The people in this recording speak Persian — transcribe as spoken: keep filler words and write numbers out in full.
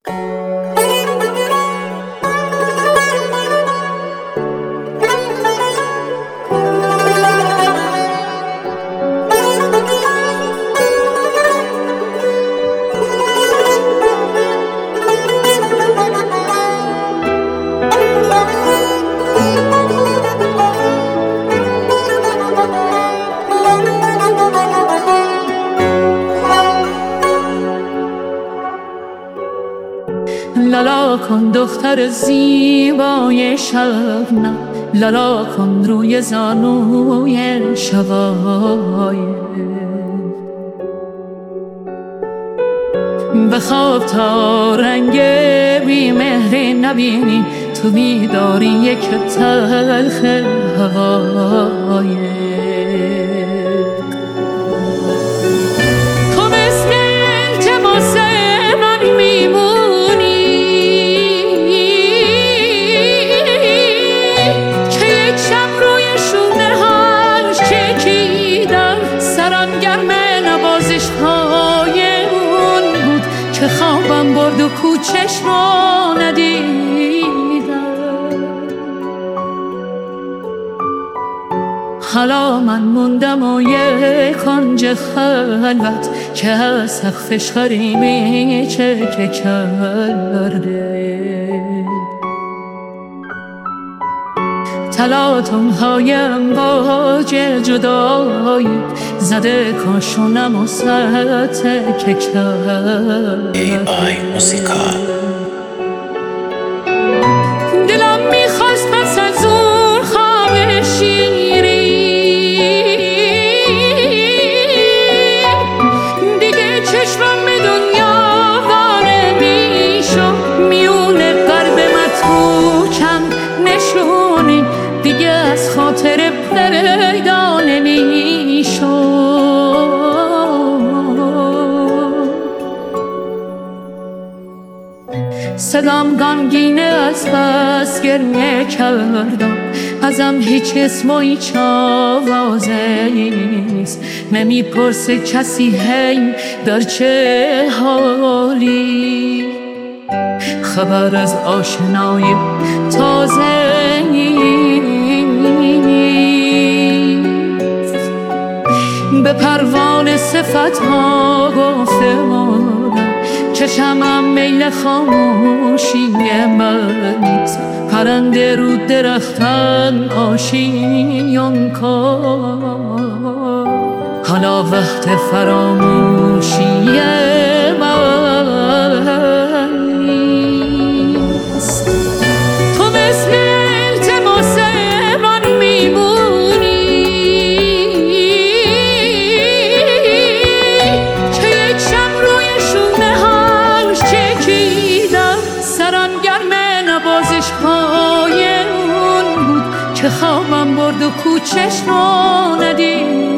لالا کن دختر زیبای شبنم، لالا کن روی زانوی شقایق. بخواب تا رنگ بی مهری نبینی، تو بیداری یک تلخ حقایق. که خوابم برد و کوچش رو ندیدم. حالا من موندم و یک کنج خلوت که از سقفش غریبی چکه کرده. تلاطم‌های امواج جدایی زده کاشونم و سطح که کرده. ای آی موسیقا دلم میخواست پس از اون خواب شیرین دیگه چشمم به دنیا واره میشد. میونه قلب متروکم نشونی دیگه از خاطر پیدا نمیشد. صدام غمگینه از بس گریه کردم، ازم هیچ اسم و هیچ آوازه نیست. نمیپرسه کسی هی در چه حالی، خبر از آشنایی تازه به پروانه صفت ها گفته مانم. چشمم میل خاموشی من نیست، پرنده رو درختن آشیان کن. حالا وقت فراموشی من نیست. تو مثل التماس من میمونی که یک شب روی شونه هاش چکیدم. سرم گرمه نوازش های اون بود که خوابم برد و کوچش رو ندید.